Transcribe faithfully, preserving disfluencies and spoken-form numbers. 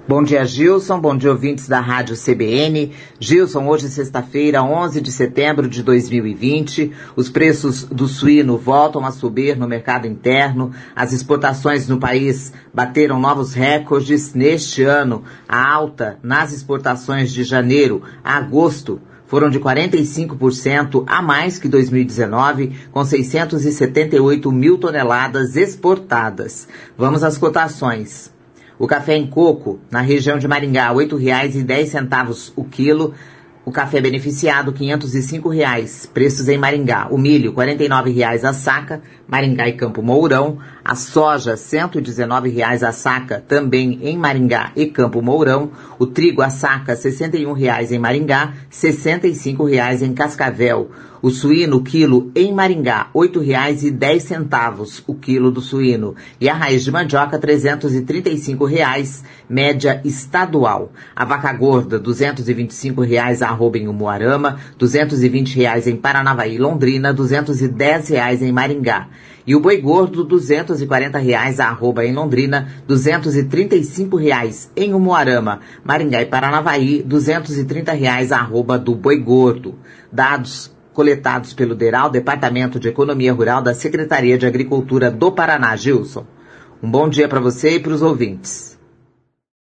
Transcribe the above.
Bom dia, Gilson. Bom dia, ouvintes da Rádio C B N. Gilson, hoje sexta-feira, onze de setembro de dois mil e vinte, os preços do suíno voltam a subir no mercado interno. As exportações no país bateram novos recordes neste ano. A alta nas exportações de janeiro a agosto foram de quarenta e cinco por cento a mais que dois mil e dezenove, com seiscentos e setenta e oito mil toneladas exportadas. Vamos às cotações. O café em coco, na região de Maringá, oito reais e dez centavos o quilo. O café beneficiado, quinhentos e cinco reais. Preços em Maringá. O milho, quarenta e nove reais a saca, Maringá e Campo Mourão. A soja, cento e dezenove reais a saca, também em Maringá e Campo Mourão. O trigo a saca, sessenta e um reais em Maringá, sessenta e cinco reais em Cascavel. O suíno, quilo em Maringá, oito reais e dez centavos o quilo do suíno. E a raiz de mandioca, trezentos e trinta e cinco reais, média estadual. A vaca gorda, duzentos e vinte e cinco reais a arroba em Umuarama, duzentos e vinte reais em Paranavaí e Londrina, duzentos e dez reais em Maringá. E o boi gordo, duzentos e quarenta reais a arroba em Londrina, duzentos e trinta e cinco reais em Umuarama, Maringá e Paranavaí, duzentos e trinta reais a arroba do boi gordo. Dados coletados pelo DERAL, Departamento de Economia Rural da Secretaria de Agricultura do Paraná. Gilson, um bom dia para você e para os ouvintes.